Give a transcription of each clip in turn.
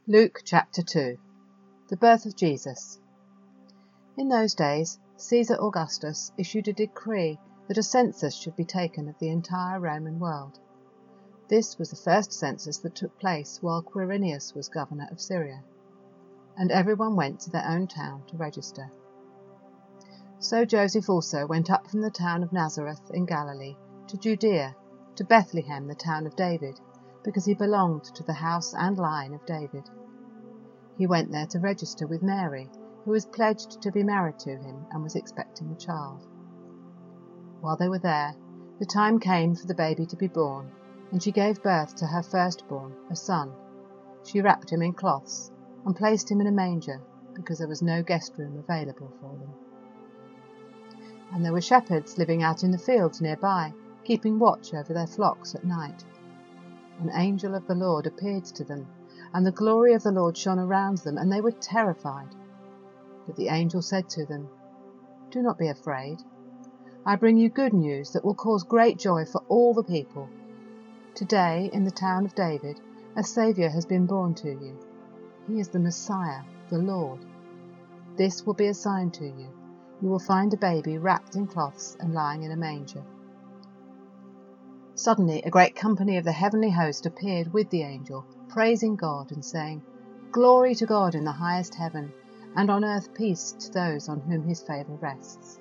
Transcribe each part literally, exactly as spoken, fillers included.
Luke chapter two. The birth of Jesus. In those days, Caesar Augustus issued a decree that a census should be taken of the entire Roman world. This was the first census that took place while Quirinius was governor of Syria, and everyone went to their own town to register. So Joseph also went up from the town of Nazareth in Galilee to Judea, to Bethlehem, the town of David, because he belonged to the house and line of David. He went there to register with Mary, who was pledged to be married to him and was expecting a child. While they were there, the time came for the baby to be born, and she gave birth to her firstborn, a son. She wrapped him in cloths and placed him in a manger, because there was no guest room available for them. And there were shepherds living out in the fields nearby, keeping watch over their flocks at night. An angel of the Lord appeared to them, and the glory of the Lord shone around them, and they were terrified. But the angel said to them, "Do not be afraid. I bring you good news that will cause great joy for all the people. Today, in the town of David, a Saviour has been born to you. He is the Messiah, the Lord. This will be a sign to you. You will find a baby wrapped in cloths and lying in a manger." Suddenly a great company of the heavenly host appeared with the angel, praising God and saying, "Glory to God in the highest heaven, and on earth peace to those on whom his favour rests."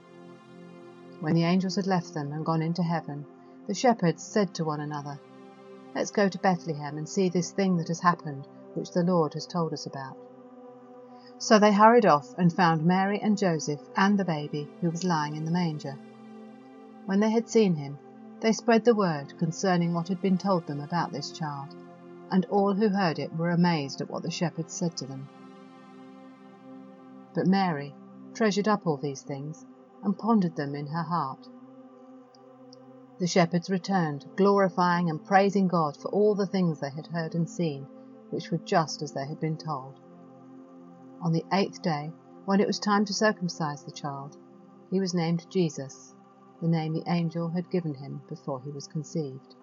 When the angels had left them and gone into heaven, the shepherds said to one another, "Let's go to Bethlehem and see this thing that has happened, which the Lord has told us about." So they hurried off and found Mary and Joseph and the baby, who was lying in the manger. When they had seen him, they spread the word concerning what had been told them about this child, and all who heard it were amazed at what the shepherds said to them. But Mary treasured up all these things and pondered them in her heart. The shepherds returned, glorifying and praising God for all the things they had heard and seen, which were just as they had been told. On the eighth day, when it was time to circumcise the child, he was named Jesus, the name the angel had given him before he was conceived.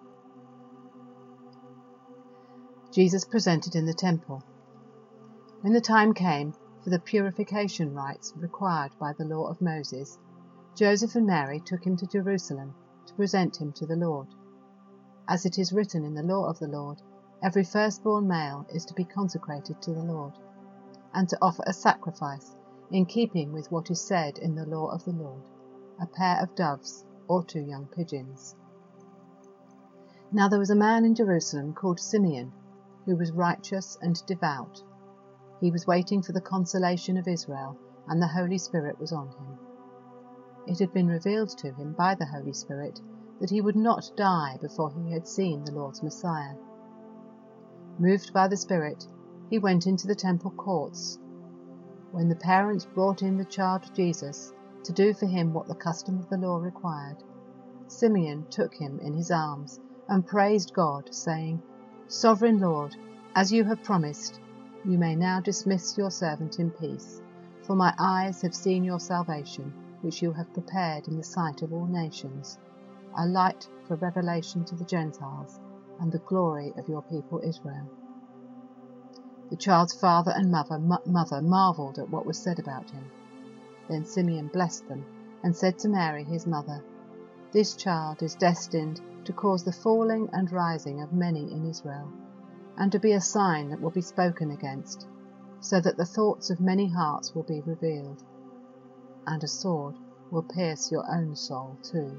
Jesus presented in the temple. When the time came for the purification rites required by the law of Moses, Joseph and Mary took him to Jerusalem to present him to the Lord. As it is written in the law of the Lord, every firstborn male is to be consecrated to the Lord, and to offer a sacrifice in keeping with what is said in the law of the Lord, a pair of doves or two young pigeons. Now there was a man in Jerusalem called Simeon, who was righteous and devout. He was waiting for the consolation of Israel, and the Holy Spirit was on him. It had been revealed to him by the Holy Spirit that he would not die before he had seen the Lord's Messiah. Moved by the Spirit, he went into the temple courts. When the parents brought in the child Jesus to do for him what the custom of the law required, Simeon took him in his arms and praised God, saying, "Sovereign Lord, as you have promised, you may now dismiss your servant in peace, for my eyes have seen your salvation, which you have prepared in the sight of all nations, a light for revelation to the Gentiles, and the glory of your people Israel." The child's father and mother, mother marvelled at what was said about him. Then Simeon blessed them and said to Mary his mother, "This child is destined to cause the falling and rising of many in Israel, and to be a sign that will be spoken against, so that the thoughts of many hearts will be revealed, and a sword will pierce your own soul too."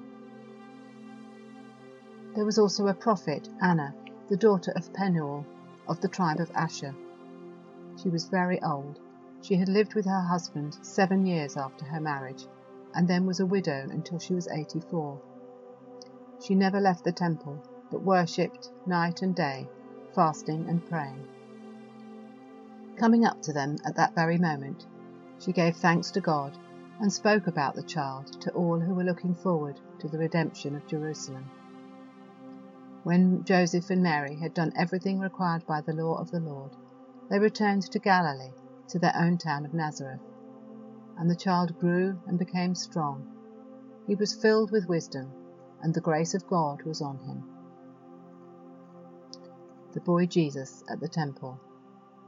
There was also a prophet, Anna, the daughter of Penuel, of the tribe of Asher. She was very old. She had lived with her husband seven years after her marriage, and then was a widow until she was eighty-four. She never left the temple, but worshipped night and day, fasting and praying. Coming up to them at that very moment, she gave thanks to God and spoke about the child to all who were looking forward to the redemption of Jerusalem. When Joseph and Mary had done everything required by the law of the Lord, they returned to Galilee, to their own town of Nazareth. And the child grew and became strong. He was filled with wisdom, and the grace of God was on him. The boy Jesus at the temple.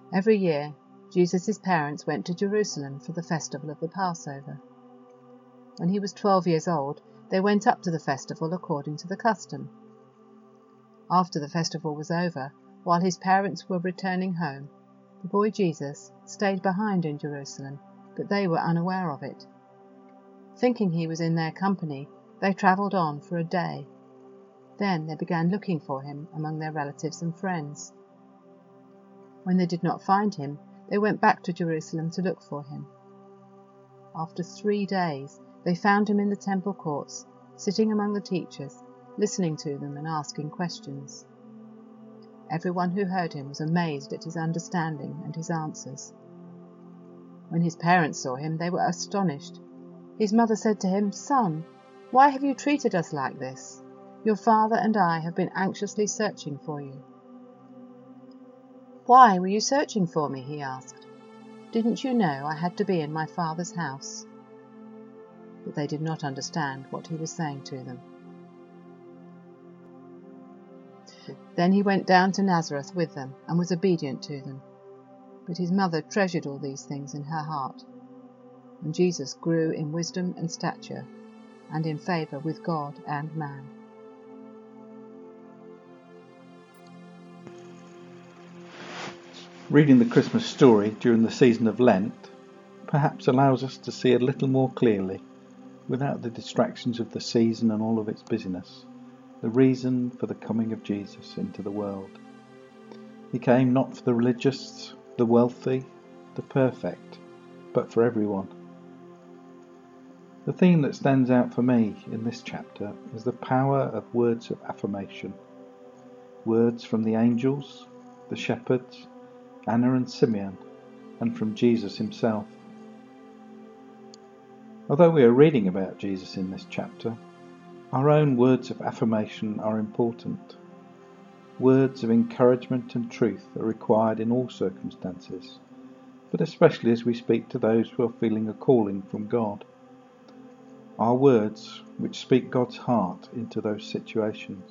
Every year, Jesus' parents went to Jerusalem for the festival of the Passover. When he was twelve years old, they went up to the festival according to the custom. After the festival was over, while his parents were returning home, the boy Jesus stayed behind in Jerusalem, but they were unaware of it. Thinking he was in their company, they travelled on for a day. Then they began looking for him among their relatives and friends. When they did not find him, they went back to Jerusalem to look for him. After three days, they found him in the temple courts, sitting among the teachers, listening to them and asking questions. Everyone who heard him was amazed at his understanding and his answers. When his parents saw him, they were astonished. His mother said to him, "Son, why have you treated us like this? Your father and I have been anxiously searching for you." "Why were you searching for me?" he asked. "Didn't you know I had to be in my father's house?" But they did not understand what he was saying to them. Then he went down to Nazareth with them and was obedient to them. But his mother treasured all these things in her heart. And Jesus grew in wisdom and stature, and in favour with God and man. Reading the Christmas story during the season of Lent perhaps allows us to see a little more clearly, without the distractions of the season and all of its busyness, the reason for the coming of Jesus into the world. He came not for the religious, the wealthy, the perfect, but for everyone. The theme that stands out for me in this chapter is the power of words of affirmation. Words from the angels, the shepherds, Anna and Simeon, and from Jesus himself. Although we are reading about Jesus in this chapter, our own words of affirmation are important. Words of encouragement and truth are required in all circumstances, but especially as we speak to those who are feeling a calling from God. Our words which speak God's heart into those situations.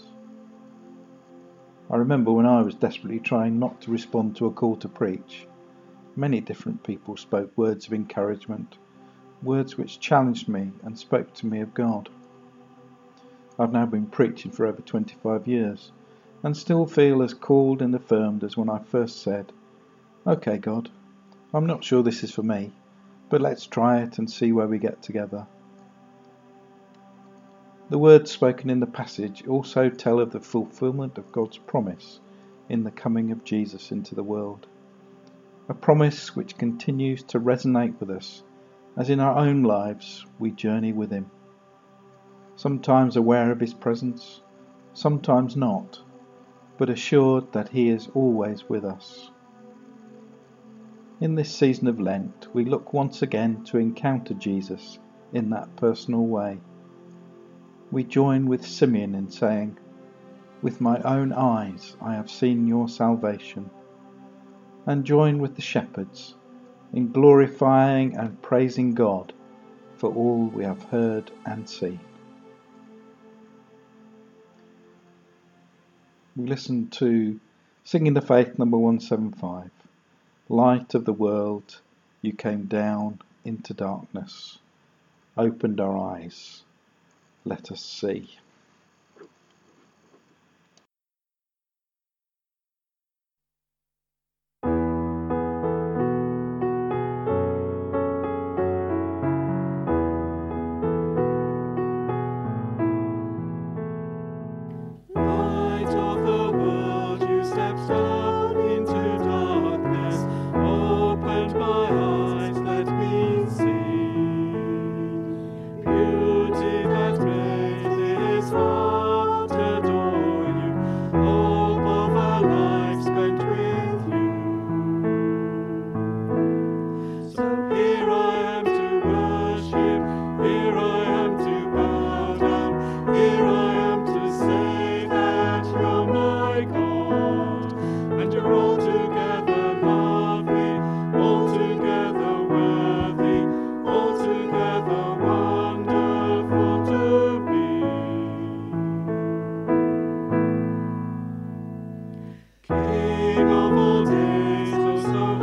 I remember when I was desperately trying not to respond to a call to preach, many different people spoke words of encouragement, words which challenged me and spoke to me of God. I've now been preaching for over twenty-five years and still feel as called and affirmed as when I first said, "Okay, God, I'm not sure this is for me, but let's try it and see where we get together." The words spoken in the passage also tell of the fulfillment of God's promise in the coming of Jesus into the world. A promise which continues to resonate with us as in our own lives we journey with him. Sometimes aware of his presence, sometimes not, but assured that he is always with us. In this season of Lent, we look once again to encounter Jesus in that personal way. We join with Simeon in saying, "With my own eyes I have seen your salvation," and join with the shepherds in glorifying and praising God for all we have heard and seen. We listen to Singing the Faith number one seventy-five. Light of the world, you came down into darkness, opened our eyes, let us see. King of all days, oh so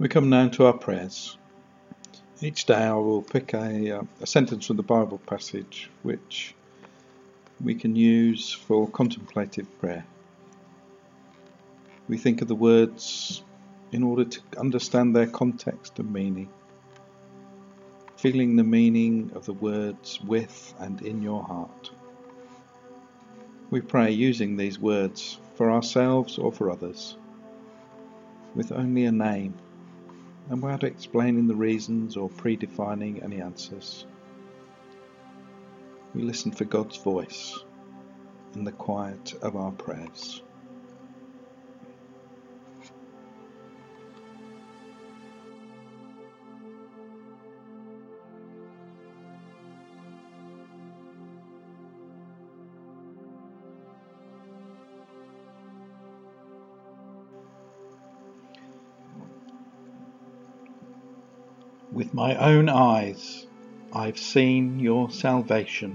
We come now to our prayers. Each day I will pick a, uh, a sentence from the Bible passage which we can use for contemplative prayer. We think of the words in order to understand their context and meaning, feeling the meaning of the words with and in your heart. We pray using these words for ourselves or for others, with only a name, and without explaining the reasons or predefining any answers. We listen for God's voice in the quiet of our prayers. With my own eyes, I've seen your salvation.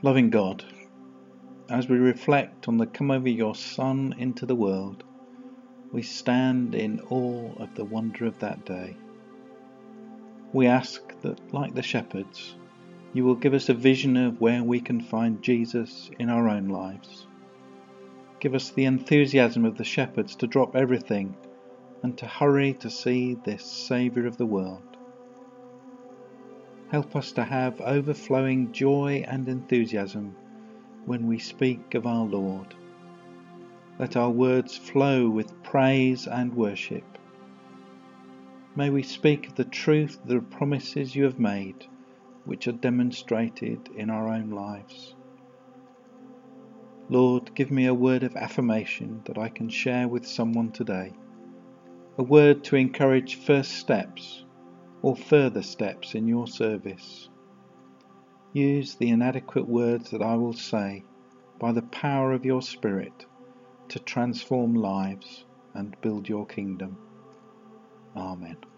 Loving God, as we reflect on the coming of your Son into the world, we stand in awe of the wonder of that day. We ask that, like the shepherds, you will give us a vision of where we can find Jesus in our own lives. Give us the enthusiasm of the shepherds to drop everything and to hurry to see this Saviour of the world. Help us to have overflowing joy and enthusiasm when we speak of our Lord. Let our words flow with praise and worship. May we speak of the truth of the promises you have made, which are demonstrated in our own lives. Lord, give me a word of affirmation that I can share with someone today, a word to encourage first steps or further steps in your service. Use the inadequate words that I will say by the power of your Spirit to transform lives and build your kingdom. Amen.